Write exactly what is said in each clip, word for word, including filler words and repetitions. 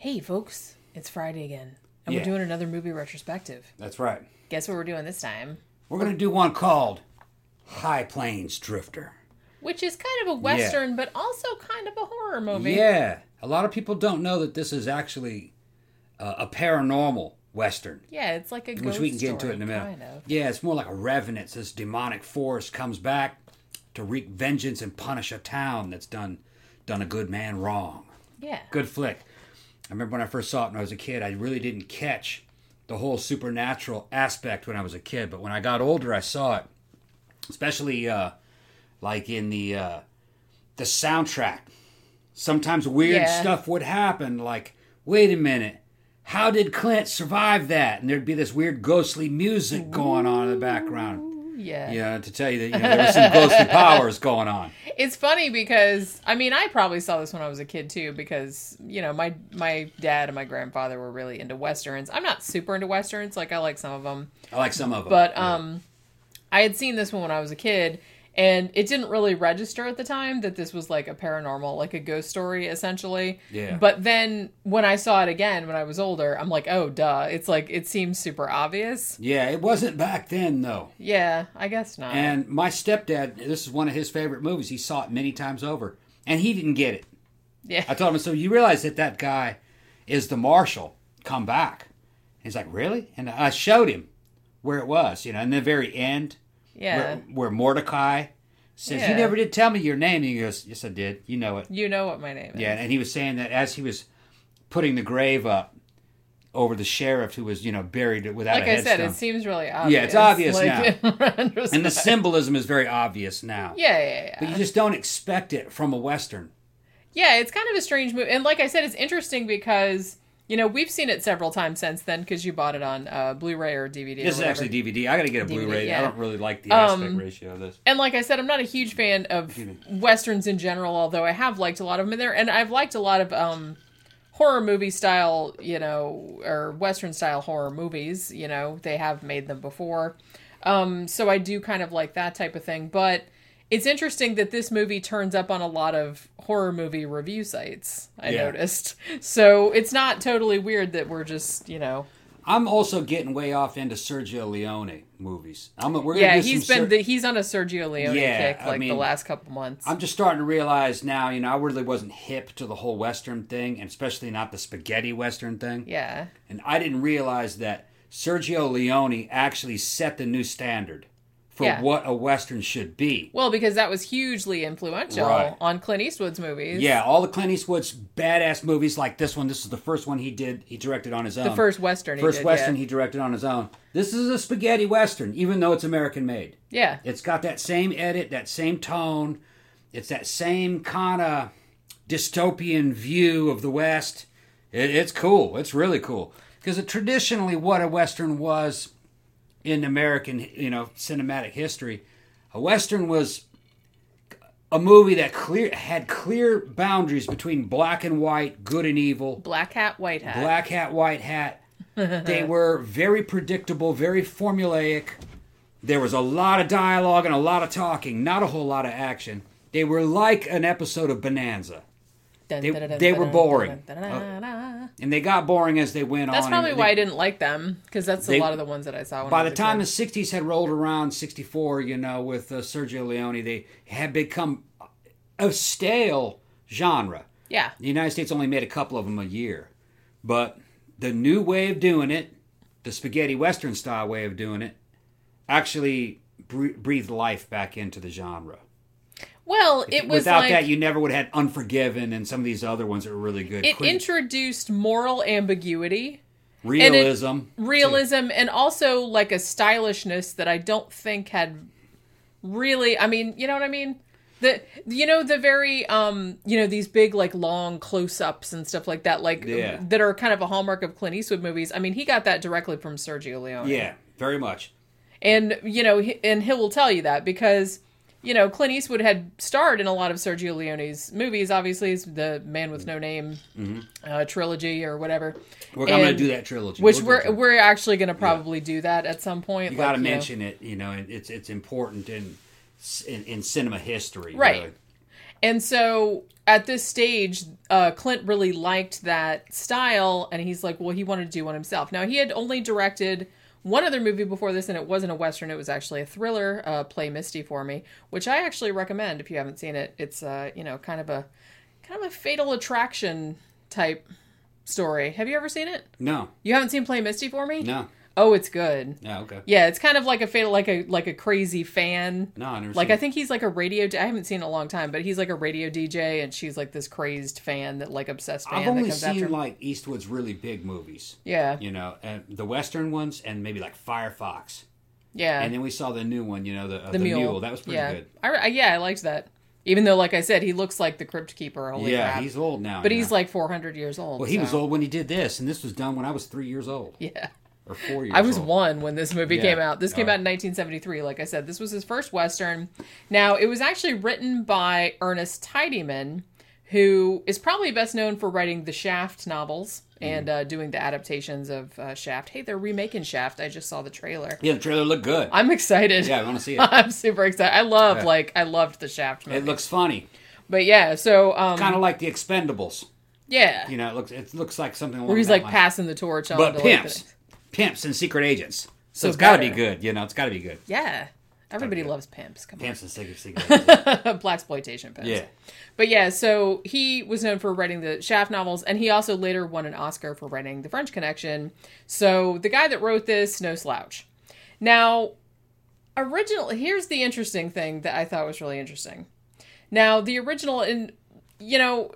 Hey, folks, it's Friday again, and Yeah. we're doing another movie retrospective. That's right. Guess what we're doing this time? We're going to do one called High Plains Drifter. Which is kind of a Western, but also kind of a horror movie. Yeah. A lot of people don't know that this is actually uh, a paranormal Western. Yeah, it's like a ghost Which we can get story, into it in a minute. kind of. Yeah, it's more like a revenant. This demonic force comes back to wreak vengeance and punish a town that's done done a good man wrong. Yeah. Good flick. I remember when I first saw it when I was a kid, I really didn't catch the whole supernatural aspect when I was a kid. But when I got older, I saw it. Especially uh, like in the uh, the soundtrack. Sometimes weird Yeah. stuff would happen. Like, wait a minute. How did Clint survive that? And there'd be this weird ghostly music going on in the background. Yeah. Yeah, to tell you that you know, there were some ghostly powers going on. It's funny because, I mean, I probably saw this when I was a kid too because, you know, my my dad and my grandfather were really into Westerns. I'm not super into Westerns. Like, I like some of them. I like some of them. But yeah. um, I had seen this one when I was a kid, and it didn't really register at the time that this was like a paranormal, like a ghost story, essentially. Yeah. But then when I saw it again when I was older, I'm like, oh, duh. It's like, it seems super obvious. Yeah, it wasn't back then, though. Yeah, I guess not. And my stepdad, this is one of his favorite movies. He saw it many times over, and he didn't get it. Yeah. I told him, so you realize that that guy is the marshal. Come back. He's like, really? And I showed him where it was, you know, in the very end. Yeah. Where, where Mordecai says, Yeah. you never did tell me your name. And he goes, yes, I did. You know it. You know what my name is. Yeah, and he was saying that as he was putting the grave up over the sheriff who was, you know, buried without Like a I headstone. said, it seems really obvious. Yeah, it's obvious like, now. in And the retrospect. symbolism is very obvious now. Yeah, yeah, yeah. But you just don't expect it from a Western. Yeah, it's kind of a strange movie. And like I said, it's interesting because, you know, we've seen it several times since then because you bought it on uh, Blu-ray or D V D or This is whatever. actually D V D. I got to get a D V D, Blu-ray. yeah. I don't really like the aspect Um, ratio of this. And like I said, I'm not a huge fan of Westerns in general, although I have liked a lot of them in there. And I've liked a lot of um, horror movie style, you know, or Western style horror movies. You know, they have made them before. Um, so I do kind of like that type of thing. But it's interesting that this movie turns up on a lot of horror movie review sites, I Yeah. noticed. So it's not totally weird that we're just, you know... I'm also getting way off into Sergio Leone movies. I'm, we're gonna Yeah, do he's some been Ser- the, he's on a Sergio Leone Yeah, kick I like the mean, last couple months. I'm just starting to realize now, you know, I really wasn't hip to the whole Western thing, and especially not the spaghetti Western thing. Yeah. And I didn't realize that Sergio Leone actually set the new standard for Yeah. what a Western should be. Well, because that was hugely influential Right. on Clint Eastwood's movies. Yeah, all the Clint Eastwood's badass movies like this one, this is the first one he did, he directed on his own. The first Western he First did, Western yeah. he directed on his own. This is a spaghetti Western, even though it's American made. Yeah. It's got that same edit, that same tone. It's that same kind of dystopian view of the West. It, it's cool. It's really cool. Because it, traditionally what a Western was in American, you know, cinematic history, a Western was a movie that clear had clear boundaries between black and white, good and evil. Black hat, white hat. Black hat, white hat. They were very predictable, very formulaic. There was a lot of dialogue and a lot of talking, not a whole lot of action. They were like an episode of Bonanza. Dun, They- dun, dun, they dun, were dun, boring. dun, dun, dun, dun. And they got boring as they went That's on. probably and why they- I didn't like them, because that's They- a lot of the ones that I saw when By I the was a time kid. the sixties had rolled around, sixty-four, you know, with uh, Sergio Leone, they had become a stale genre. Yeah. The United States only made a couple of them a year. But the new way of doing it, the spaghetti Western style way of doing it, actually bre- breathed life back into the genre. Well, it was Without like... that, you never would have had Unforgiven and some of these other ones that were really good. it Quick- introduced moral ambiguity. realism. realism and also like a stylishness that I don't think had really, I mean, you know what I mean? The, you know, the very, um, you know, these big, like, long close-ups and stuff like that, like, Yeah. that are kind of a hallmark of Clint Eastwood movies. I mean, he got that directly from Sergio Leone. Yeah, very much. And, you know, he, and he will tell you that because, you know, Clint Eastwood had starred in a lot of Sergio Leone's movies. Obviously, it's the Man with No Name uh, trilogy or whatever. We're going to And- do that trilogy. Which We'll we're do that. we're actually going to probably do that at some point. You like, got to know. mention it. You know, it- it's it's important in in, in cinema history. Right. Really. And so at this stage, uh, Clint really liked that style, and he's like, well, he wanted to do one himself. Now, he had only directed one other movie before this, and it wasn't a Western. It was actually a thriller, uh, Play Misty for Me, which I actually recommend if you haven't seen it. It's, uh, you know, kind of a kind of a Fatal Attraction type story. Have you ever seen it? No. You haven't seen Play Misty for Me? No. Oh, it's good. Yeah, okay. Yeah, it's kind of like a fatal, like a like a crazy fan. No, I never Like seen I think he's like a radio. I haven't seen it in a long time, but he's like a radio D J, and she's like this crazed fan that like obsessed fan I've that only comes after seen him. like Eastwood's really big movies. Yeah, You know, and the Western ones, and maybe like Firefox. yeah. And then we saw the new one. You know, the uh, the, the mule. mule. That was pretty yeah. good. I, I yeah, I liked that. Even though, like I said, he looks like the Crypt Keeper. Holy yeah, crap. he's old now. But you he's know. like four hundred years old. Well, he so. was old when he did this, and this was done when I was three years old. Yeah. Or four years I was old. one when this movie Yeah. came out. This came Oh. out in nineteen seventy-three. Like I said, this was his first Western. Now, it was actually written by Ernest Tidyman, who is probably best known for writing the Shaft novels and uh, doing the adaptations of uh, Shaft. Hey, they're remaking Shaft. I just saw the trailer. Yeah, the trailer looked good. I'm excited. Yeah, I want to see it. I'm super excited. I love, Yeah. like, I loved the Shaft movie. It looks funny. But yeah, so... Um, Kind of like the Expendables. yeah. You know, it looks it looks like something along Where he's, that like, line. passing the torch on But to, like, pimps. the- Pimps and secret agents. So, So it's got to be better. good. You know, it's got to be good. Yeah. Everybody good. loves pimps. Come on. Pimps and secret, secret agents. Blaxploitation pimps. Yeah. But yeah, so he was known for writing the Shaft novels, and he also later won an Oscar for writing The French Connection. So the guy that wrote this, no slouch. Now, original. Here's the interesting thing that I thought was really interesting. Now, the original, and you know,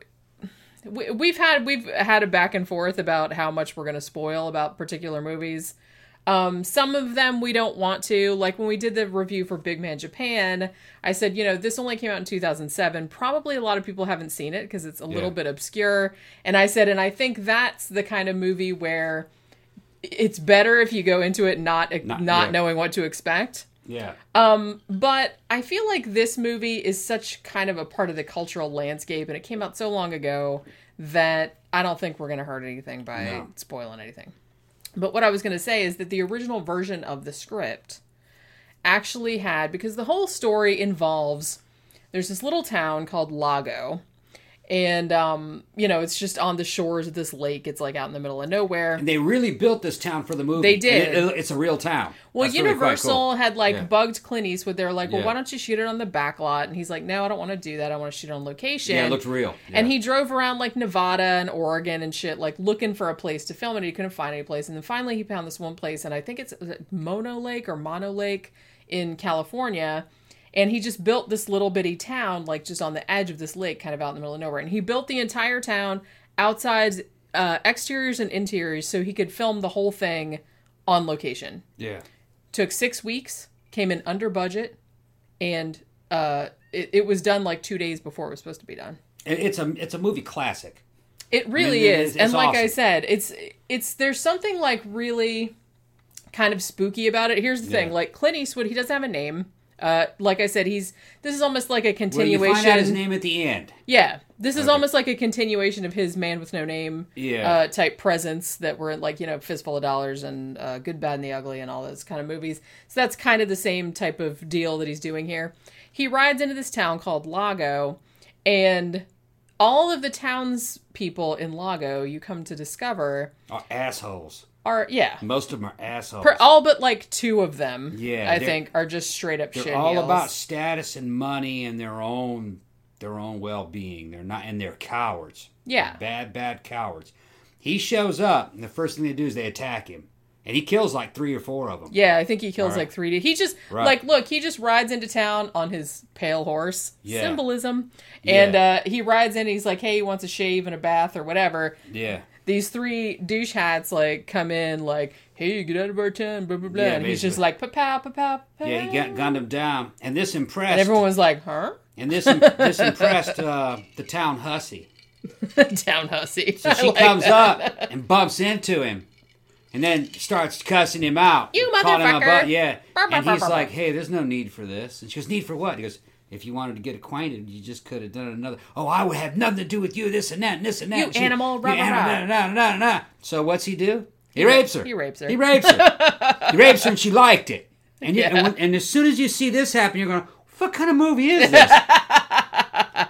we, we've had we've had a back and forth about how much we're going to spoil about particular movies. Um, some of them we don't want to. Like when we did the review for Big Man Japan, I said, you know, this only came out in two thousand seven. Probably a lot of people haven't seen it because it's a little Yeah. bit obscure. And I said, and I think that's the kind of movie where it's better if you go into it not not, Not- yeah. knowing what to expect. Yeah. Um, but I feel like this movie is such kind of a part of the cultural landscape, and it came out so long ago that I don't think we're going to hurt anything by No. spoiling anything. But what I was going to say is that the original version of the script actually had, because the whole story involves, there's this little town called Lago, and, um, you know, it's just on the shores of this lake. It's like out in the middle of nowhere. And they really built this town for the movie. They did. And it- it's a real town. Well, That's really quite Universal cool. had like Yeah. bugged Clint Eastwood. They were like, well, Yeah. why don't you shoot it on the back lot? And he's like, no, I don't want to do that. I want to shoot it on location. Yeah, it looked real. And Yeah. he drove around like Nevada and Oregon and shit, like looking for a place to film it. He couldn't find any place. And then finally he found this one place, and I think it's is it Mono Lake or Mono Lake in California. And he just built this little bitty town, like just on the edge of this lake, kind of out in the middle of nowhere. And he built the entire town, outsides, uh, exteriors and interiors, so he could film the whole thing on location. Yeah. Took six weeks, came in under budget, and uh, it, it was done like two days before it was supposed to be done. It- It's a it's a movie classic. It really I mean, is, it's- and it's like I awesome. said, it's it's there's something like really kind of spooky about it. Here's the thing: Yeah. like Clint Eastwood, he doesn't have a name. Uh, like I said, he's this is almost like a Well, you continuation. find out his name at the end. Yeah, this is Okay. almost like a continuation of his Man with No Name Yeah. uh, type presence that were like, you know, Fistful of Dollars and uh, Good, Bad, and the Ugly and all those kind of movies. So that's kind of the same type of deal that he's doing here. He rides into this town called Lago, and all of the townspeople in Lago, you come to discover, Oh, assholes. are, yeah, Most of them are assholes. per, all but like two of them, Yeah, I they're- think, are just straight up They're shit all heels. about status and money and their own their own well being. They're not, and they're cowards. Yeah. They're bad, bad cowards. He shows up, and the first thing they do is they attack him, and he kills like three or four of them. Yeah, I think he kills All right. like three D. He just Right. like look, he just rides into town on his pale horse. Yeah. Symbolism. Yeah. And uh he rides in, he's like, hey, he wants a shave and a bath or whatever. Yeah. These three douche hats like come in like, hey, get out of our town, blah blah blah. Yeah, and he's just basically. like pa pa pa pa. Yeah, he got, gunned him down, and this impressed. And everyone was like, huh? and this this impressed uh, the town hussy. Town hussy. So I she like comes that. up and bumps into him, and then starts cussing him out. You calling him a motherfucker. butt, yeah. Burr, burr, And burr, he's burr, like, burr. "Hey, there's no need for this." And she goes, "Need for what?" He goes, "If you wanted to get acquainted, you just could have done another. Oh, I would have nothing to do with you. This and that, and this and that. You And she- animal, you rah, rah, animal, rah. nah, nah, nah, nah, nah. So what's he do? He, He ra- rapes her. he rapes her. He rapes her. He rapes her, and she liked it. And, you, Yeah. and, when- and as soon as you see this happen, you're going, "What kind of movie is this?"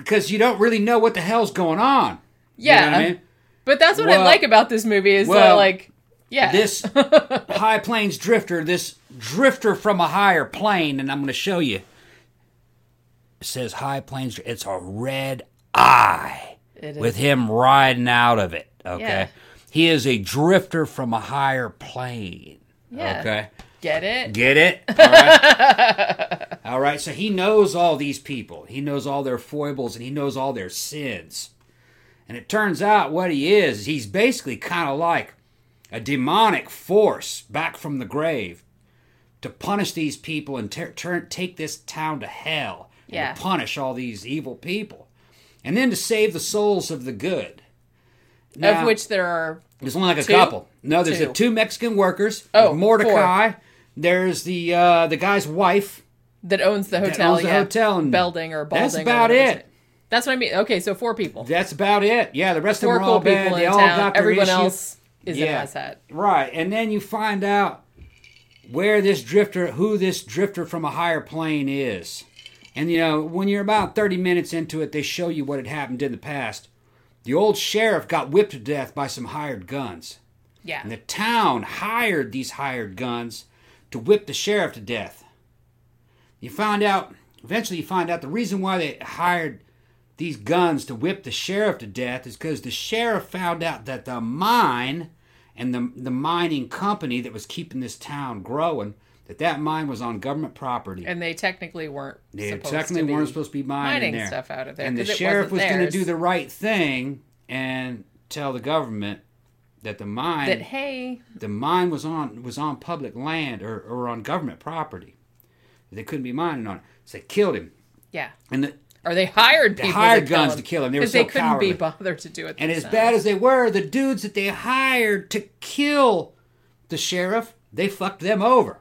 because you don't really know what the hell's going on. Yeah. You know what I mean? But that's what well, I like about this movie is well, uh, like, yeah. This High Plains drifter, this drifter from a higher plane, and I'm going to show you. It says High Plains. It's a red eye It with is. him riding out of it. Okay. Yeah. He is a drifter from a higher plane. Yeah. Okay. Get it? Get it? All right. All right. So he knows all these people. He knows all their foibles and he knows all their sins. And it turns out what he is, he's basically kind of like a demonic force back from the grave to punish these people and ter- turn take this town to hell. And Yeah. to punish all these evil people. And then to save the souls of the good. Now, Of which there are. there's only like a two? couple. No, there's Two. the two Mexican workers. Oh, There's Mordecai. There's the uh, the guy's wife. That owns the hotel, owns the yeah. hotel and Belding or Balding. that's or about whatever it. That's what I mean. Okay, so four people. That's about it. Yeah, the rest of Four them are all cool bad. people They in all town. got their Everyone issue. else is Yeah. an asshat. Right, and then you find out where this drifter, who this drifter from a higher plane is. And you know, when you're about thirty minutes into it, they show you what had happened in the past. The old sheriff got whipped to death by some hired guns. Yeah. And the town hired these hired guns to whip the sheriff to death. You find out, eventually you find out the reason why they hired these guns to whip the sheriff to death is because the sheriff found out that the mine and the, the mining company that was keeping this town growing, that that mine was on government property. And they technically weren't They supposed technically to be weren't supposed to be mining, mining there. stuff out of there. And the 'cause it sheriff was wasn't going to theirs. do the right thing and tell the government that the mine That, hey, the mine was on was on public land or, or on government property. They couldn't be mining on it. So they killed him. yeah. And the, Or they hired They people hired to kill guns him, to kill him. They were 'cause so they couldn't cowardly. be bothered to do it and as themselves. bad as they were, the dudes that they hired to kill the sheriff, they fucked them over.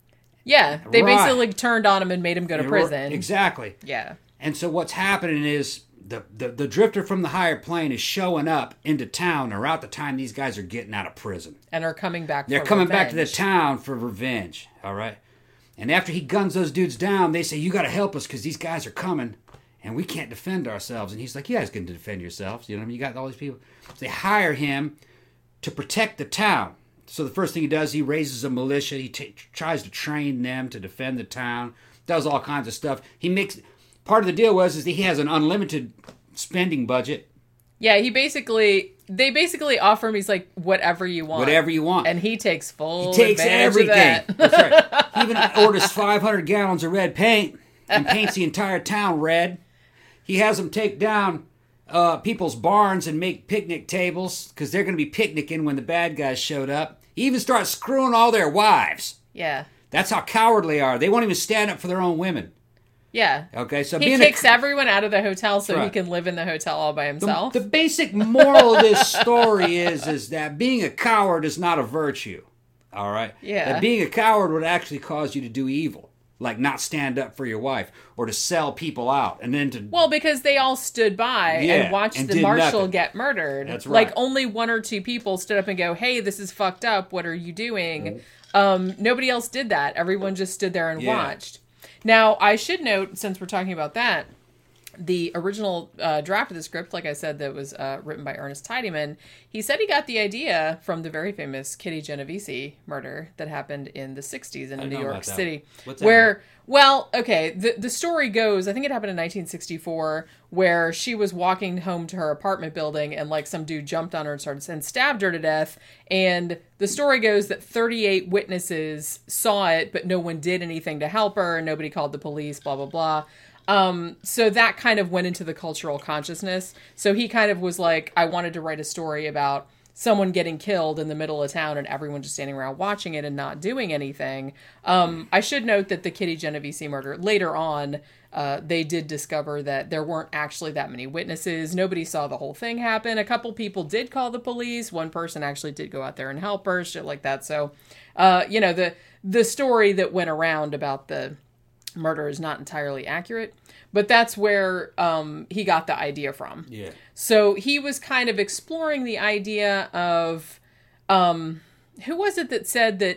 Yeah, they Right. basically turned on him and made him go to prison. Exactly. Yeah. And so what's happening is the, the, the drifter from the higher plane is showing up into town around the time these guys are getting out of prison. And are coming back They're for coming back to the revenge. town for revenge, all right? And after he guns those dudes down, they say, you got to help us because these guys are coming and we can't defend ourselves. And he's like, you guys can defend yourselves. You know what I mean? You got all these people. So they hire him to protect the town. So the first thing he does, he raises a militia. He t- tries to train them to defend the town, does all kinds of stuff. He makes... Part of the deal was is that he has an unlimited spending budget. Yeah, he basically... They basically offer him, he's like, whatever you want. Whatever you want. And he takes full He takes advantage everything. of that. That's right. He even orders five hundred gallons of red paint and paints the entire town red. He has them take down uh, people's barns and make picnic tables because they're going to be picnicking when the bad guys showed up. He even starts screwing all their wives. Yeah. That's how cowardly they are. They won't even stand up for their own women. Yeah. Okay, so He being kicks a, everyone out of the hotel so Right. he can live in the hotel all by the, himself. the basic moral of this story is is that being a coward is not a virtue. All right. Yeah. That being a coward would actually cause you to do evil, like not stand up for your wife or to sell people out, and then to Well, because they all stood by Yeah, and watched and the did marshal nothing. get murdered. That's Like right. only one or two people stood up and go, "Hey, this is fucked up. What are you doing?" Mm-hmm. Um, nobody else did that. Everyone just stood there and Yeah. watched. Now, I should note, since we're talking about that, the original uh, draft of the script, like I said, that was uh, written by Ernest Tidyman, he said he got the idea from the very famous Kitty Genovese murder that happened in the sixties in I New know York about that. City. What's that where, well, okay, the, the story goes, I think it happened in nineteen sixty-four, where she was walking home to her apartment building and like some dude jumped on her and started and stabbed her to death. And the story goes that thirty-eight witnesses saw it, but no one did anything to help her. Nobody called the police, blah, blah, blah. Um, so that kind of went into the cultural consciousness. So he kind of was like, I wanted to write a story about someone getting killed in the middle of town and everyone just standing around watching it and not doing anything. Um, I should note that the Kitty Genovese murder, later on, uh, they did discover that there weren't actually that many witnesses. Nobody saw the whole thing happen. A couple people did call the police. One person actually did go out there and help her, shit like that. So, uh, you know, the, the story that went around about the murder is not entirely accurate, but that's where um, he got the idea from. yeah. So he was kind of exploring the idea of, um, who was it that said that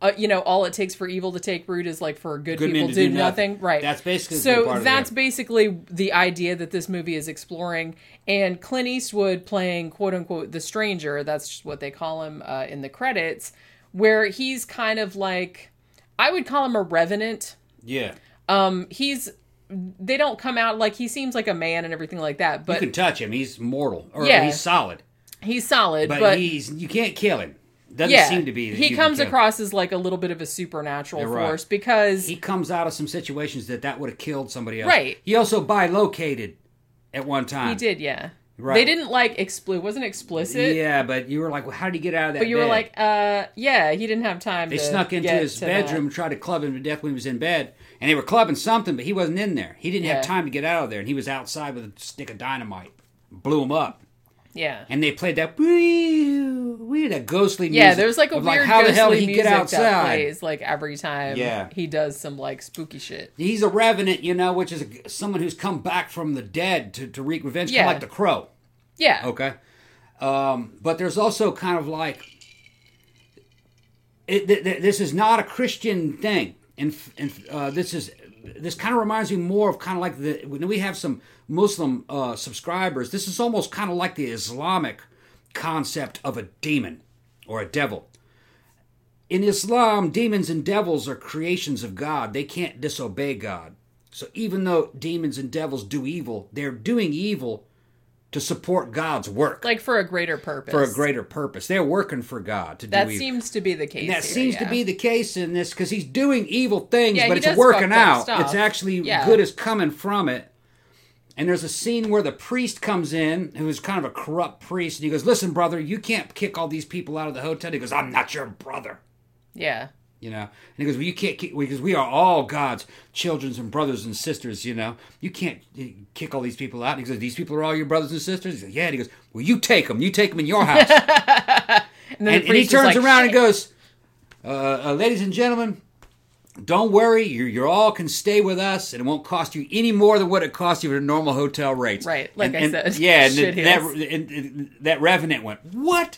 uh, you know, all it takes for evil to take root is like for good, Good people men to to do do nothing. nothing. Right. That's basically the so part of that's it. basically the idea that this movie is exploring. And Clint Eastwood playing quote unquote the stranger. That's just what they call him uh, in the credits, where he's kind of like, I would call him a revenant. Yeah. Um, he's. They don't come out like he seems like a man and everything like that. But you can touch him; he's mortal, or Yeah. he's solid. He's solid, But, but, he's you can't kill him. Doesn't yeah, seem to be. That he you comes can kill him. across as like a little bit of a supernatural You're right. force because He comes out of some situations that that would have killed somebody else. Right. He also bilocated at one time. he did, yeah. Right. They didn't like expl- it wasn't explicit, Yeah, but you were like, well, how did he get out of that but you were bed? like, uh, yeah, he didn't have time. They to snuck into get his to bedroom that. and tried to club him to death when he was in bed. And they were clubbing something, but he wasn't in there. He didn't Yeah. have time to get out of there. And he was outside with a stick of dynamite. Blew him up. Yeah, And they played that, wee, wee, that ghostly music. yeah. There's like a of weird how the ghostly hell did he music get that outside? plays like every time. Yeah. he does some like spooky shit. He's a revenant, you know, which is a, someone who's come back from the dead to, to wreak revenge, Yeah. kind of like the Crow. Yeah, Okay. Um, but there's also kind of like, it, th- th- this is not a Christian thing. And, and uh, this is, this kind of reminds me more of kind of like the, when we have some Muslim uh, subscribers, this is almost kind of like the Islamic concept of a demon or a devil. In Islam, demons and devils are creations of God. They can't disobey God. So even though demons and devils do evil, they're doing evil to support God's work. like for a greater purpose. For a greater purpose. They're working for God to That do evil. seems to be the case. And that here, seems yeah. to be the case in this because he's doing evil things, Yeah, but he it's does working fucked up out. stuff. It's actually Yeah. good is coming from it. And there's a scene where the priest comes in, who is kind of a corrupt priest, and he goes, "Listen, brother, you can't kick all these people out of the hotel." He goes, "I'm not your brother." Yeah, You know, and he goes, "Well, you can't kick because we are all God's children and brothers and sisters. You know, you can't uh, kick all these people out." And he goes, "These people are all your brothers and sisters." He goes, "Yeah." And he goes, "Well, you take them. You take them in your house." and, then and, the and he priest is turns like, around and "Shit." goes, uh, uh, "Ladies and gentlemen, don't worry. You you all can stay with us, and it won't cost you any more than what it costs you for normal hotel rates." Right, like and, I and- said, Yeah, and shit that, heels. and, and that revenant went, "What?"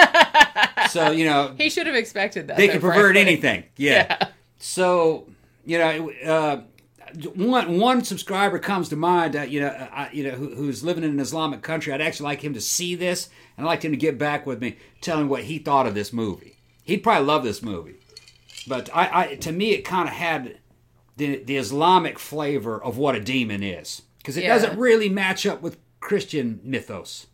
So you know, He should have expected that. they though, can pervert frankly. anything. Yeah. Yeah. So you know, uh, one one subscriber comes to mind. Uh, you know, I, you know, who, who's living in an Islamic country. I'd actually like him to see this, and I'd like him to get back with me, telling what he thought of this movie. He'd probably love this movie, but I, I to me, it kind of had the the Islamic flavor of what a demon is, because it Yeah. doesn't really match up with Christian mythos.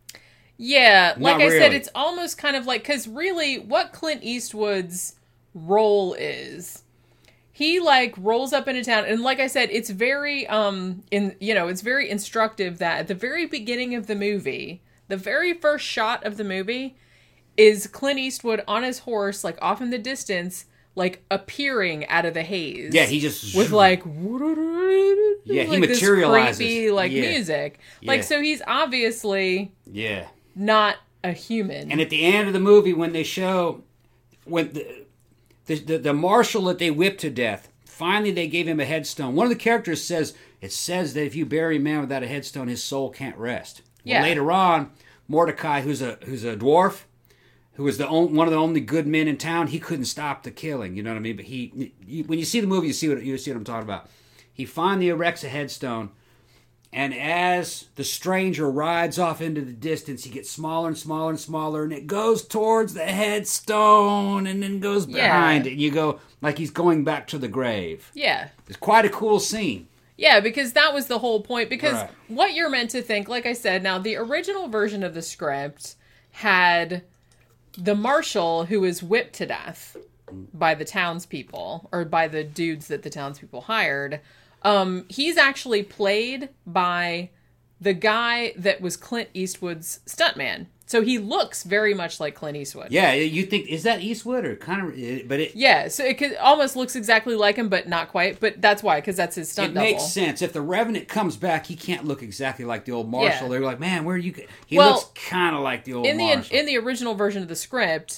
Yeah, like Not I said, really. it's almost kind of like, because really what Clint Eastwood's role is, he like rolls up into town, and like I said, it's very um in you know it's very instructive that at the very beginning of the movie, the very first shot of the movie is Clint Eastwood on his horse, like off in the distance, like appearing out of the haze. Yeah, he just with like Yeah, he like this materializes. creepy like Yeah. music. Like Yeah. so he's obviously yeah. not a human. And at the end of the movie, when they show when the the, the the marshal that they whipped to death, finally they gave him a headstone. One of the characters says it says that if you bury a man without a headstone, his soul can't rest. Well, Yeah. later on, Mordecai, who's a who's a dwarf, who was the on, one of the only good men in town, he couldn't stop the killing. You know what I mean? But he, he when you see the movie, you see what you see what I'm talking about. He finally erects a headstone. And as the stranger rides off into the distance, he gets smaller and smaller and smaller, and it goes towards the headstone and then goes behind Yeah. it. And you go, like he's going back to the grave. yeah. It's quite a cool scene. Yeah, because that was the whole point. Because Right. what you're meant to think, like I said, now the original version of the script had the marshal who was whipped to death by the townspeople, or by the dudes that the townspeople hired. Um, he's actually played by the guy that was Clint Eastwood's stuntman. So he looks very much like Clint Eastwood. Yeah, you think, is that Eastwood or kind of, but it, Yeah, so it could, almost looks exactly like him, but not quite. But that's why, because that's his stunt it double. makes sense. If the Revenant comes back, he can't look exactly like the old marshal. Yeah. They're like, man, where are you? He Well, looks kind of like the old in the marshal. in the original version of the script,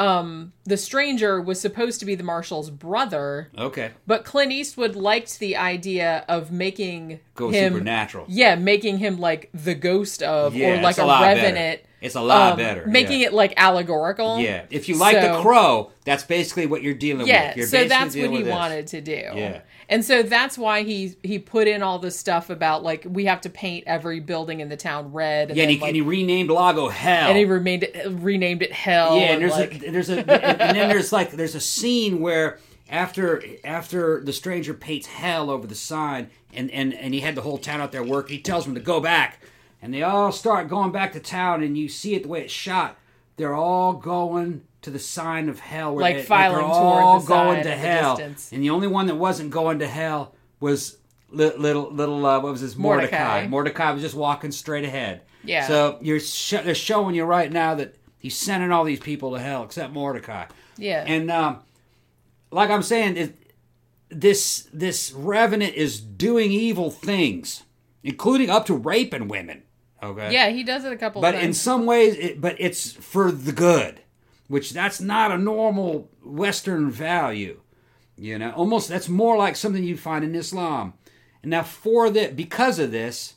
um, the stranger was supposed to be the marshal's brother. Okay. But Clint Eastwood liked the idea of making Go him supernatural. Yeah, making him like the ghost of, Yeah, or like it's a, a lot revenant. better. It's a lot um, better. Making yeah. it like allegorical. Yeah. If you like So- The Crow, that's basically what you're dealing Yeah, with. You're so basically that's what dealing he with this. wanted to do. Yeah. And so that's why he he put in all this stuff about like we have to paint every building in the town red. And Yeah, and then, he, like, and he renamed Lago Hell. and he renamed it renamed it Hell. Yeah, and there's like, a there's a and then there's like there's a scene where after after the stranger paints hell over the sign, and and and he had the whole town out there working. He tells them to go back, and they all start going back to town, and you see it the way it's shot. They're all going to the sign of hell, where Like they, filing they're toward all the going sign to in the hell, distance. and the only one that wasn't going to hell was li- little little uh, what was his Mordecai. Mordecai. Mordecai was just walking straight ahead. Yeah. So you're sh- they're showing you right now that he's sending all these people to hell except Mordecai. yeah. And um, like I'm saying, it, this this revenant is doing evil things, including up to raping women. Okay. yeah, he does it a couple But times. in some ways, it, but it's for the good, which that's not a normal Western value. You know, almost that's more like something you'd find in Islam. And now for that, because of this,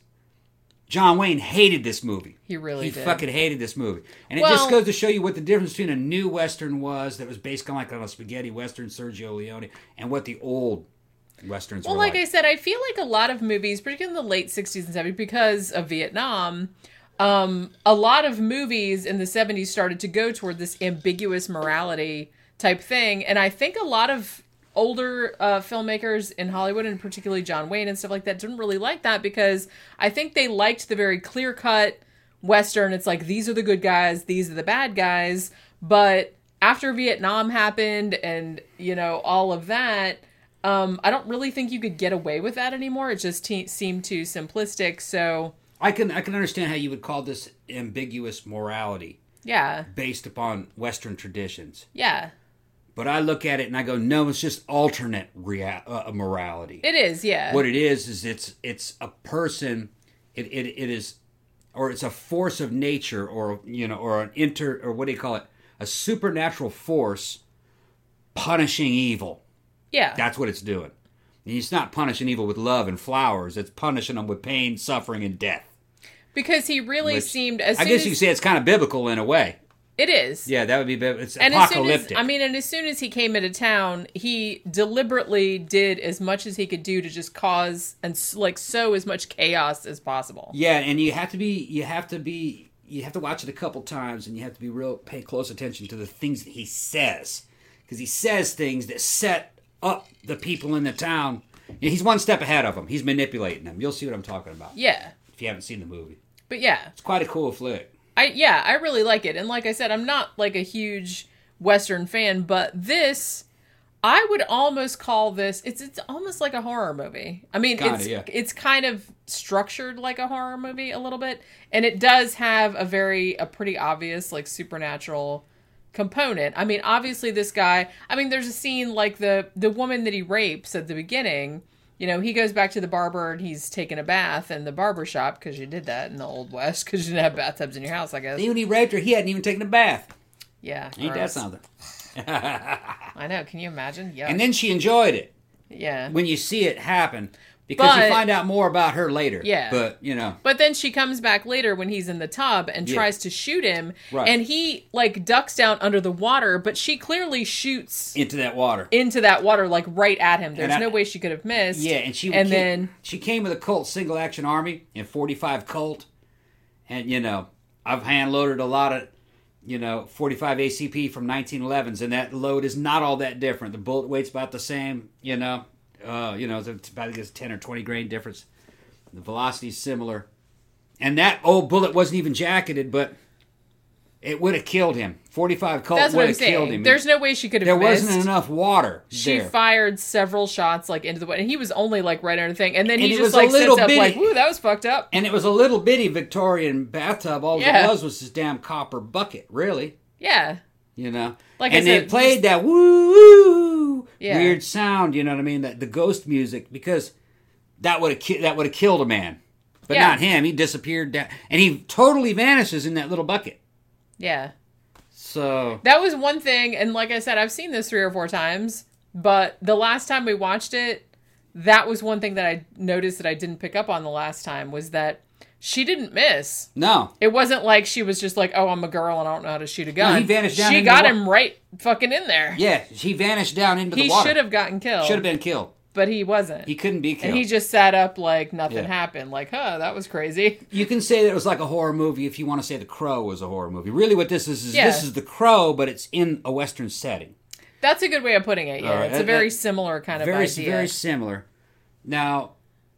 John Wayne hated this movie. He really he did. fucking hated this movie. And it Well- just goes to show you what the difference between a new Western was that was based on like on a spaghetti Western, Sergio Leone, and what the old Westerns Well, were like like. I said, I feel like a lot of movies, particularly in the late sixties and seventies, because of Vietnam, um, a lot of movies in the seventies started to go toward this ambiguous morality type thing. And I think a lot of older uh, filmmakers in Hollywood, and particularly John Wayne and stuff like that, didn't really like that because I think they liked the very clear-cut Western. It's like, these are the good guys, these are the bad guys. But after Vietnam happened and, you know, all of that... Um, I don't really think you could get away with that anymore. It just te- seemed too simplistic. So I can I can understand how you would call this ambiguous morality yeah, based upon Western traditions. yeah, But I look at it and I go, no, it's just alternate rea- uh, morality. it is. Yeah, What it is is it's it's a person, it, it it is, or it's a force of nature, or you know, or an inter, or what do you call it, a supernatural force punishing evil. yeah, That's what it's doing. And it's not punishing evil with love and flowers. It's punishing them with pain, suffering, and death. because he really Which, seemed. As I soon guess as, you could say it's kind of biblical in a way. it is. Yeah, that would be. It's And as soon as, apocalyptic. I mean, and as soon as he came into town, he deliberately did as much as he could do to just cause and like sow as much chaos as possible. Yeah, and you have to be. You have to be. You have to watch it a couple times, and you have to be real. Pay close attention to the things that he says, because he says things that set up the people in the town. And he's one step ahead of them. He's manipulating them. You'll see what I'm talking about Yeah, if you haven't seen the movie. but yeah, It's quite a cool flick. I yeah, I really like it. And like I said, I'm not like a huge Western fan, but this I would almost call this it's it's almost like a horror movie. I mean, Kinda, it's yeah. it's kind of structured like a horror movie a little bit, and it does have a very a pretty obvious like supernatural component. I mean, obviously this guy, I mean, there's a scene like the the woman that he rapes at the beginning. You know, he goes back to the barber and he's taking a bath in the barber shop because you did that in the Old West because you didn't have bathtubs in your house, I guess. Even he raped her, he hadn't even taken a bath. Yeah. Ain't that gross. something? I know. Can you imagine? Yeah. And then she enjoyed it yeah. when you see it happen, because But- you find out more about her later. Yeah. But, you know. But then she comes back later when he's in the tub and Yeah. tries to shoot him. Right. And he, like, ducks down under the water, but she clearly shoots Into that water. into that water, like, right at him. There's And I- no way she could have missed. Yeah, and she And came, then... she came with a Colt single action army in forty-five Colt, and you know I've hand loaded a lot of you know forty-five A C P from nineteen elevens, and that load is not all that different. The bullet weight's about the same, you know, uh, you know it's about I guess ten or twenty grain difference. The velocity's similar, and that old bullet wasn't even jacketed, but it would have killed him. forty-five Colt That's what would I'm have killed saying. him. There's no way she could have there missed. wasn't enough water She there. fired several shots, like, into the water. And he was only, like, right under the thing. And then And he it just, was a like, little sits up, bitty- like, woo, that was fucked up. And it was a little bitty Victorian bathtub. All Yeah. it was was this damn copper bucket, really. Yeah. You know? Like I and said, they played that woo Yeah. weird sound, you know what I mean? That the ghost music, because that would have ki- that would have killed a man. But Yeah. not him. He disappeared down, and he totally vanishes in that little bucket. Yeah. So that was one thing, and like I said, I've seen this three or four times, but the last time we watched it, that was one thing that I noticed that I didn't pick up on the last time, was that she didn't miss. No. It wasn't like she was just like, oh, I'm a girl and I don't know how to shoot a gun. No, he vanished down She into got the him right fucking in there. Yeah, he vanished down into he the water. He should have gotten killed. Should have been killed. But he wasn't. He couldn't be killed. And he just sat up like nothing Yeah. happened. Like, huh, that was crazy. You can say that it was like a horror movie if you want to say The Crow was a horror movie. Really what this is, is Yeah. this is The Crow, but it's in a Western setting. That's a good way of putting it, yeah. All right. It's a very similar kind of very, idea. Very similar. Now,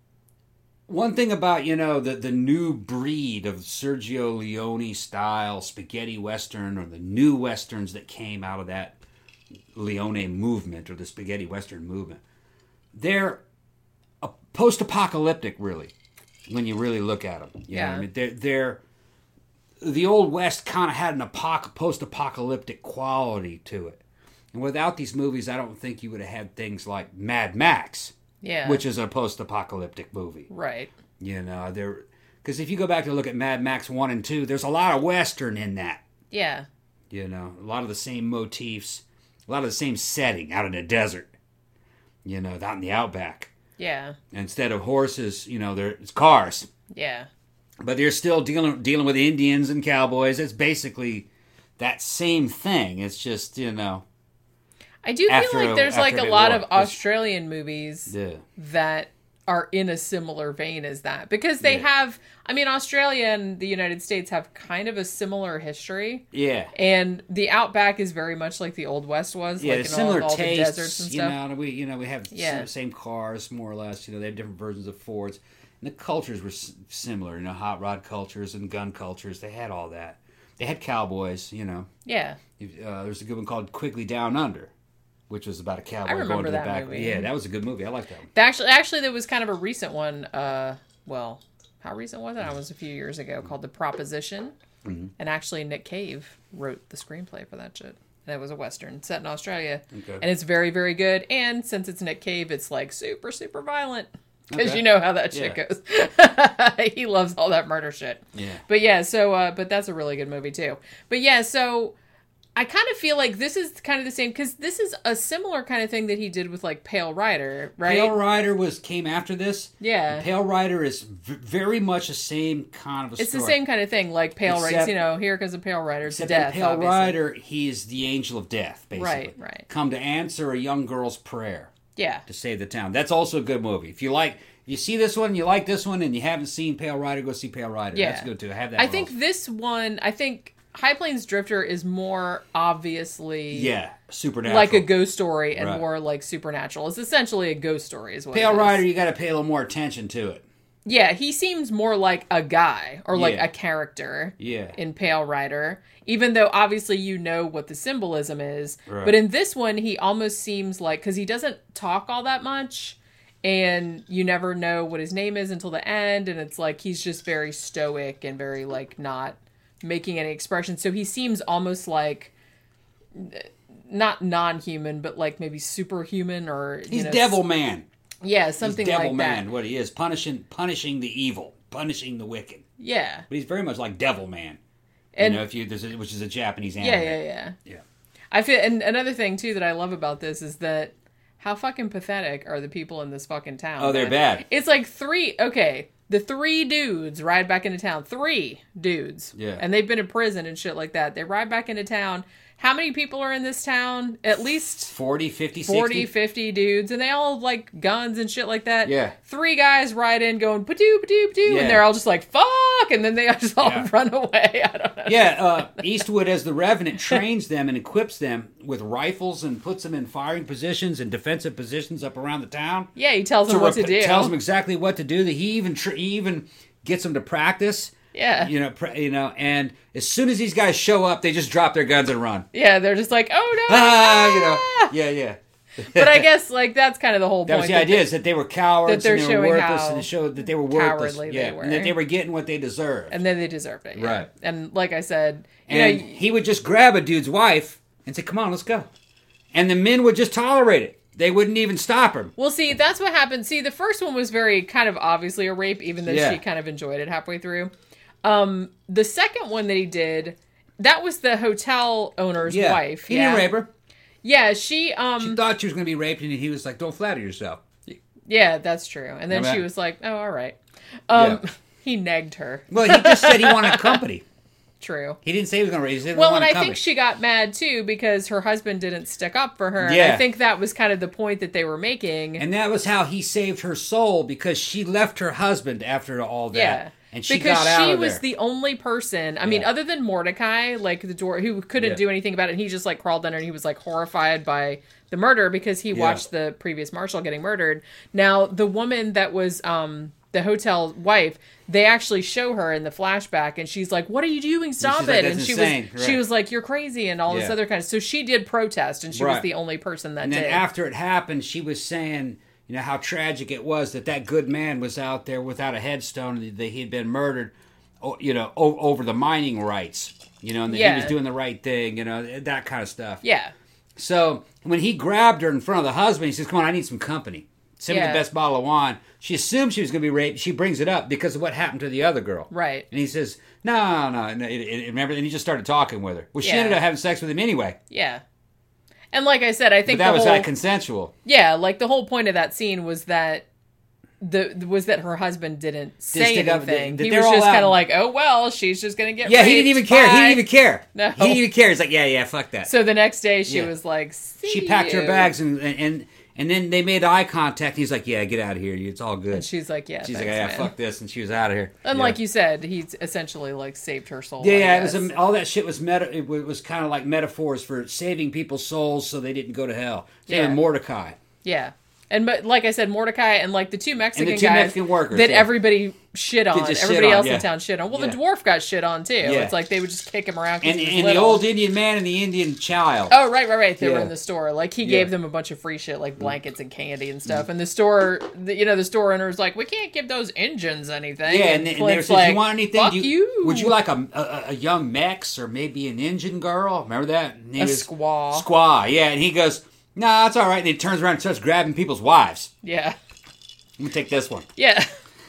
one thing about, you know, the, the new breed of Sergio Leone-style spaghetti Western, or the new Westerns that came out of that Leone movement, or the spaghetti Western movement, they're a post-apocalyptic, really, when you really look at them. You Yeah. know what I mean? They're, they're, the Old West kind of had an apoc- post-apocalyptic quality to it. And without these movies, I don't think you would have had things like Mad Max, Yeah. which is a post-apocalyptic movie. Right. You know, there, because if you go back to look at Mad Max one and two, there's a lot of Western in that. Yeah. You know, a lot of the same motifs, a lot of the same setting out in the desert. You know, out in the outback. Yeah. Instead of horses, you know, there's cars. Yeah. But they're still dealing dealing with Indians and cowboys. It's basically that same thing. It's just, you know. I do After feel like a- there's like after a a lot war. of Australian movies Yeah. that are in a similar vein as that. Because they Yeah. have, I mean, Australia and the United States have kind of a similar history. Yeah. And the Outback is very much like the Old West was. Yeah, like in similar all, all the deserts tastes. and You stuff. know, and we you know we have Yeah. same, same cars more or less. You know, they have different versions of Fords, and the cultures were s- similar. You know, hot rod cultures and gun cultures. They had all that. They had cowboys. You know, Yeah. uh, there's a good one called Quickly Down Under, which was about a cowboy I remember going to the that back. movie. Yeah, that was a good movie. I like that one. Actually, actually, there was kind of a recent one. Uh, well, how recent was it? It was a few years ago, called The Proposition. Mm-hmm. And actually, Nick Cave wrote the screenplay for that shit. And it was a Western set in Australia. Okay. And it's very, very good. And since it's Nick Cave, it's like super, super violent. Because Okay. you know how that shit Yeah. goes. He loves all that murder shit. Yeah. But yeah, so, uh, but that's a really good movie too. But yeah, so I kind of feel like this is kind of the same, because this is a similar kind of thing that he did with like Pale Rider, right? Pale Rider was came after this. Yeah. And Pale Rider is v- very much the same kind of a It's story. the same kind of thing, like Pale Rider. Except- You know, here comes a Pale Rider to Except death. in Pale obviously. Rider, he is the angel of death, basically. Right, right. Come to answer a young girl's prayer Yeah, to save the town. That's also a good movie. If you like, if you see this one, you like this one, and you haven't seen Pale Rider, go see Pale Rider. yeah. That's good too. I have that. I one think also. this one, I think High Plains Drifter is more obviously yeah, supernatural. like a ghost story and Right. more like supernatural. It's essentially a ghost story, is what Pale it is. Rider, you got to pay a little more attention to it. Yeah, he seems more like a guy or like Yeah. a character Yeah. in Pale Rider, even though obviously you know what the symbolism is. Right. But in this one, he almost seems like, because he doesn't talk all that much, and you never know what his name is until the end, and it's like he's just very stoic and very like not making any expression. So he seems almost like not non-human, but like maybe superhuman, or you He's know, Devil Man. yeah, something He's Devil like Man. that. What he is, punishing, punishing the evil, punishing the wicked. Yeah, But he's very much like Devil Man. and you know, if you there's a, which is a Japanese anime. yeah, yeah, yeah. Yeah. I feel, and another thing too that I love about this is that how fucking pathetic are the people in this fucking town? Oh, they're man? bad. It's like three. Okay, the three dudes ride back into town. Three dudes. Yeah. And they've been in prison and shit like that. They ride back into town. How many people are in this town? At least forty, fifty, forty, sixty? fifty dudes, and they all have like guns and shit like that. Yeah. Three guys ride in going pa-doo, pa-doo, pa-doo, Yeah. and they're all just like, fuck, and then they just all Yeah. run away. I don't know. Yeah, uh, Eastwood as the Revenant trains them and equips them with rifles and puts them in firing positions and defensive positions up around the town. Yeah, he tells them what to rep- do. Tells them exactly what to do. That he even tr- he even gets them to practice. Yeah. You know, pr- you know, and as soon as these guys show up, they just drop their guns and run. Yeah, they're just like, oh no. Ah, you know, yeah, yeah. But I guess like that's kind of the whole That point. was the that idea, is that they were cowards that they're and they were showing worthless, how and it showed that they were worthless. cowardly they yeah, were. and that they were getting what they deserved. and then they deserved it. Yeah. Right. And like I said, you And know, he would just grab a dude's wife and say, "Come on, let's go," and the men would just tolerate it. They wouldn't even stop him. well, see, that's what happened. See, the first one was very kind of obviously a rape, even though Yeah. she kind of enjoyed it halfway through. Um, the second one that he did, that was the hotel owner's Yeah. wife. He yeah. didn't rape her. Yeah, she um She thought she was going to be raped, and he was like, "Don't flatter yourself." yeah, that's true. And then Remember she that? was like, "Oh, all right." Um Yeah. he negged her. Well, he just said he wanted company. True. He didn't say he was going to rape. He said he Well, and wanted I company. think she got mad too because her husband didn't stick up for her. And Yeah. I think that was kind of the point that they were making. And that was how he saved her soul, because she left her husband after all that. Yeah. And she because got out she of was there. the only person, I mean, Yeah. other than Mordecai, like the door, who couldn't Yeah. do anything about it. And he just like crawled under and he was like horrified by the murder because he Yeah. watched the previous marshal getting murdered. Now, the woman that was um, the hotel wife, they actually show her in the flashback and she's like, "What are you doing? Stop she's it." like, and "That's she insane." was she Right. was like, "You're crazy," and all this Yeah. other kind of. So she did protest and she was Right. the only person that And did. then after it happened, she was saying, you know, how tragic it was that that good man was out there without a headstone, and that he had been murdered, o- you know, o- over the mining rights, you know, and that Yeah. he was doing the right thing, you know, that kind of stuff. yeah. So when he grabbed her in front of the husband, he says, "Come on, I need some company. Send me Yeah. the best bottle of wine." She assumed she was going to be raped. She brings it up because of what happened to the other girl. Right. And he says, no, no, no. It, it, remember? And he just started talking with her. Well, she Yeah. ended up having sex with him anyway. Yeah. And like I said, I But think that the was whole, that consensual. yeah, like the whole point of that scene was that the was that her husband didn't say stick up- anything. that He they're was all just out. kind of like, "Oh well, she's just gonna get." Yeah, he raped. didn't even care. He Bye." didn't even care. No. He didn't even care. He's like, yeah, yeah, fuck that. So the next day, she Yeah. was like, "See she packed her you." bags and and and then they made eye contact. He's like, yeah, get out of here. It's all good. And she's like, "Yeah." She's thanks, like, yeah, man. fuck this, and she was out of here. And yeah. like you said, he's essentially like saved her soul. Yeah, I yeah, it guess. was a, all that shit was meta. It was, was kind of like metaphors for saving people's souls so they didn't go to hell. Same Yeah. with Mordecai. Yeah. And but like I said, Mordecai and like the two Mexican two guys Mexican workers, that yeah. everybody shit on, just shit everybody on, else yeah. in town shit on. Well, Yeah. the dwarf got shit on too. Yeah. It's like they would just kick him around. 'Cause And, he was and the little. old Indian man and the Indian child. Oh, right, right, right. They were Yeah. in the store. Like, he Yeah. gave them a bunch of free shit, like blankets and candy and stuff. And the store, the, you know, the store owner was like, "We can't give those Indians anything." Yeah, and, and they were Clint's saying, like, "Do you want anything? Fuck Do you. Would you like a, a, a young Mex or maybe an Indian girl?" Remember that? And he A was- squaw. Squaw, yeah. And he goes, "Nah, it's all right." And he turns around and starts grabbing people's wives. Yeah. Let me take this one. Yeah.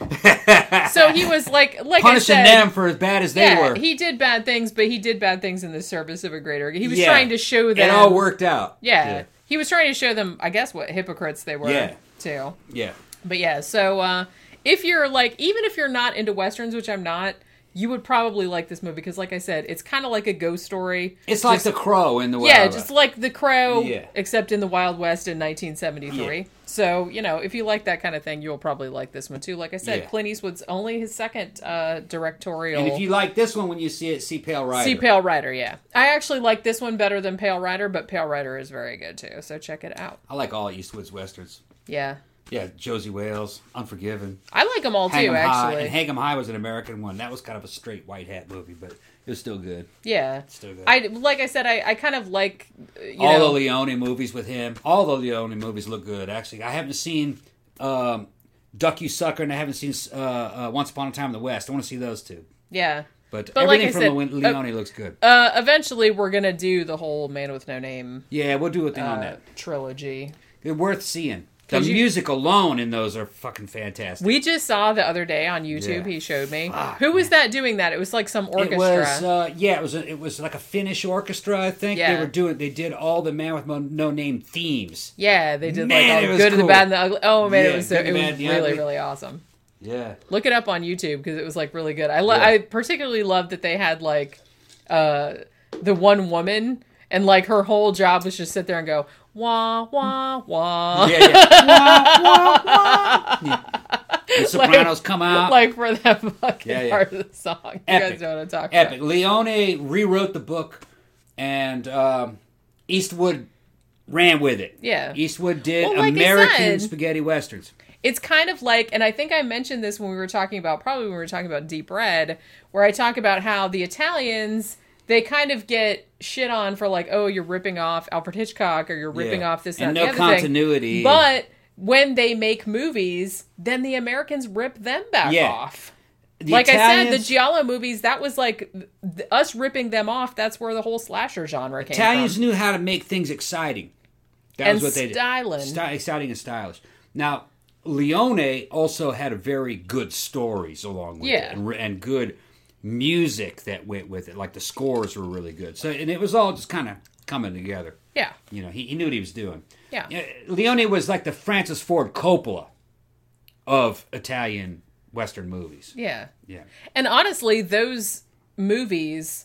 So he was like, like Punishing I said, them for as bad as they yeah, were. he did bad things, but he did bad things in the service of a greater. He was Yeah. trying to show them. It all worked out. Yeah. He was trying to show them, I guess, what hypocrites they were, Yeah. too. Yeah. But yeah, so uh, if you're like, even if you're not into Westerns, which I'm not, you would probably like this movie because, like I said, it's kind of like a ghost story. It's like The Crow in the Wild Yeah, West. just like The Crow, Yeah. except in the Wild West in nineteen seventy-three. Yeah. So, you know, if you like that kind of thing, you'll probably like this one too. Like I said, Yeah. Clint Eastwood's only his second uh, directorial. And if you like this one, when you see it, see Pale Rider. See Pale Rider, yeah. I actually like this one better than Pale Rider, but Pale Rider is very good too. So check it out. I like all Eastwood's westerns. Yeah. Yeah, Josie Wales, Unforgiven. I like them all too, Hang 'em High. actually. And Hang 'em High was an American one. That was kind of a straight white hat movie, but it was still good. Yeah. Still good. I like I said, I, I kind of like uh, you all know, the Leone movies with him. All the Leone movies look good, actually. I haven't seen um, Duck You Sucker, and I haven't seen uh, uh, Once Upon a Time in the West. I want to see those two. yeah. But, But like everything I from said, Le- Leone looks good. Uh, eventually, we're gonna do the whole Man with No Name Yeah, we'll do a thing on uh, that. trilogy. They're worth seeing. The 'Cause you- music alone in those are fucking fantastic. We just saw the other day on YouTube. Yeah. He showed me. Fuck, Who was that doing that? It was like some orchestra. It was, uh, yeah, it was. A, it was like a Finnish orchestra. I think Yeah. they were doing. They did all the Man with Mo- No Name themes. yeah, they did Man, like it all was good, cool. the bad, and the ugly. Oh man, Yeah, it was so, Good, the it was Bad, the really Ugly. really awesome. Yeah, Look it up on YouTube because it was like really good. I lo- Yeah. I particularly loved that they had like uh, the one woman and like her whole job was just sit there and go wah wah wah. yeah, yeah. Wah, wah, wah. Yeah. The Sopranos come out. Like for that fucking Yeah, yeah. part of the song. You Epic. guys know what I'm talking Epic. about. Leone rewrote the book, and um, Eastwood ran with it. Yeah. Eastwood did Well, like I American said- spaghetti westerns. It's kind of like, and I think I mentioned this when we were talking about, probably when we were talking about Deep Red, where I talk about how the Italians, they kind of get shit on for like, oh, you're ripping off Alfred Hitchcock or you're ripping Yeah. off this, that, And and no the other continuity. thing. But when they make movies, then the Americans rip them back Yeah. off. The Like I said, the Italians- Giallo movies, that was like th- us ripping them off. That's where the whole slasher genre came Italians from. knew how to make things exciting. That And was what they did. styling. Sty- exciting and stylish. Now, Leone also had a very good stories along with Yeah. it, and, re- and good music that went with it. Like the scores were really good. So and it was all just kind of coming together. Yeah. You know, he, he knew what he was doing. Yeah. Leone was like the Francis Ford Coppola of Italian Western movies. Yeah. Yeah. And honestly, those movies,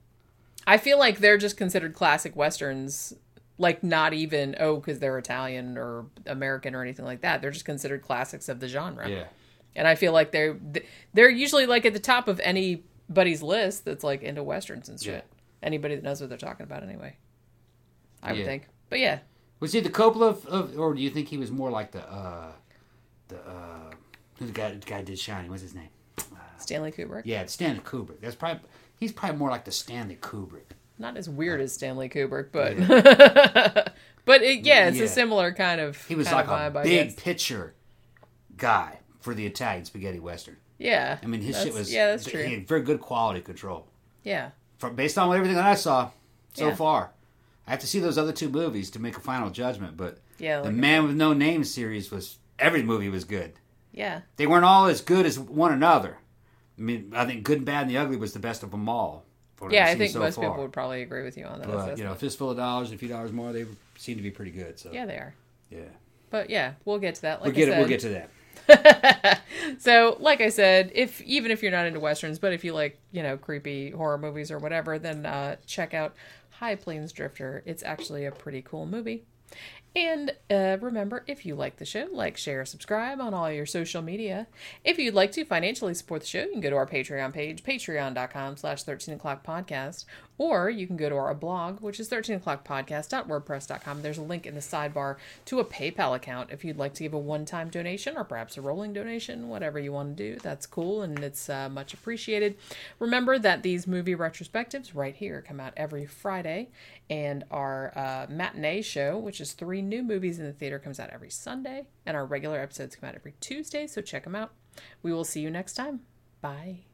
I feel like they're just considered classic Westerns. Like, not even, oh, because they're Italian or American or anything like that. They're just considered classics of the genre. Yeah. And I feel like they're they're usually like at the top of anybody's list that's like into Westerns and shit. Yeah. Anybody that knows what they're talking about anyway. I would Yeah. think. But yeah. Was he the Coppola of, of, or do you think he was more like the, uh, the, uh, who's the guy, the guy who did Shining? What's his name? Uh, Stanley Kubrick. yeah, it's Stanley Kubrick. That's probably, he's probably more like the Stanley Kubrick. Not as weird as Stanley Kubrick, but yeah. But it, yeah, it's Yeah. a similar kind of. He was kind like of a vibe, I big guess. picture guy for the Italian spaghetti Western. Yeah. I mean, his shit That's- was, yeah, that's true. he had very good quality control. Yeah. From, based on everything that I saw so Yeah. far. I have to see those other two movies to make a final judgment, but Yeah. the Like, Man with No Name series was, every movie was good. yeah. They weren't all as good as one another. I mean, I think Good and Bad and the Ugly was the best of them all. from what Yeah, I've I seen think so most far. people would probably agree with you on that. But, That's- you know, Fistful of Dollars, a few dollars more, they seem to be pretty good. So yeah, they are. yeah. But yeah, we'll get to that. Like We'll get I it. said. We'll get to that. So, like I said, if even if you're not into westerns, but if you like, you know, creepy horror movies or whatever, then uh, check out High Plains Drifter. It's actually a pretty cool movie. And uh, remember, if you like the show, like, share, subscribe on all your social media. If you'd like to financially support the show, you can go to our Patreon page, patreon.com slash 13 o'clock podcast. Or you can go to our blog, which is thirteen o'clock podcast dot wordpress dot com. There's a link in the sidebar to a PayPal account if you'd like to give a one-time donation or perhaps a rolling donation, whatever you want to do. That's cool, and it's uh, much appreciated. Remember that these movie retrospectives right here come out every Friday, and our uh, matinee show, which is three new movies in the theater, comes out every Sunday, and our regular episodes come out every Tuesday, so check them out. We will see you next time. Bye.